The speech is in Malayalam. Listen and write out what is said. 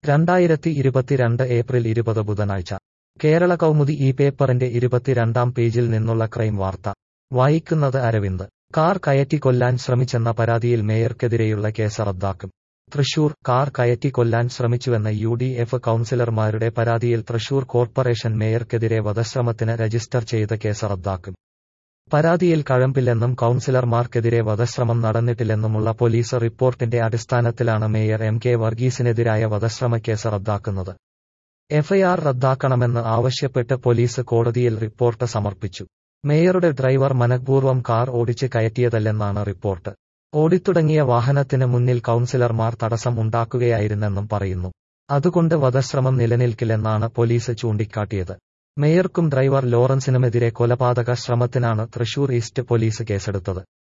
2022 ഏപ്രിൽ 20 ബുധനാഴ്ച കേരള കൗമുദി ഈ പേപ്പറിന്റെ 22-ാം പേജിൽ നിന്നുള്ള ക്രൈം വാർത്ത വായിക്കുന്നത് അരവിന്ദ്. കാർ കയറ്റി കൊല്ലാൻ ശ്രമിച്ചെന്ന പരാതിയിൽ മേയർക്കെതിരെയുള്ള കേസ് റദ്ദാക്കും. തൃശൂർ. കാർ കയറ്റി കൊല്ലാൻ ശ്രമിച്ചുവെന്ന UDF കൗൺസിലർമാരുടെ പരാതിയിൽ തൃശൂർ കോർപ്പറേഷൻ മേയർക്കെതിരെ വധശ്രമത്തിന് രജിസ്റ്റർ ചെയ്ത കേസ് റദ്ദാക്കും. പരാതിയിൽ കഴമ്പില്ലെന്നും കൗൺസിലർമാർക്കെതിരെ വധശ്രമം നടന്നിട്ടില്ലെന്നുമുള്ള പോലീസ് റിപ്പോർട്ടിന്റെ അടിസ്ഥാനത്തിലാണ് മേയർ MK വർഗീസിനെതിരായ വധശ്രമക്കേസ് റദ്ദാക്കുന്നത്. FIR റദ്ദാക്കണമെന്ന് ആവശ്യപ്പെട്ട് പോലീസ് കോടതിയിൽ റിപ്പോർട്ട് സമർപ്പിച്ചു. മേയറുടെ ഡ്രൈവർ മനഃപൂർവ്വം കാർ ഓടിച്ച് കയറ്റിയതല്ലെന്നാണ് റിപ്പോർട്ട്. ഓടിത്തുടങ്ങിയ വാഹനത്തിന് മുന്നിൽ കൗൺസിലർമാർ തടസ്സം ഉണ്ടാക്കുകയായിരുന്നെന്നും പറയുന്നു. അതുകൊണ്ട് വധശ്രമം നിലനിൽക്കില്ലെന്നാണ് പോലീസ് ചൂണ്ടിക്കാട്ടിയത്. മേയർക്കും ഡ്രൈവർ ലോറൻസിനുമെതിരെ കൊലപാതക ശ്രമത്തിനാണ് തൃശൂർ ഈസ്റ്റ് പോലീസ് കേസെടുത്തത്.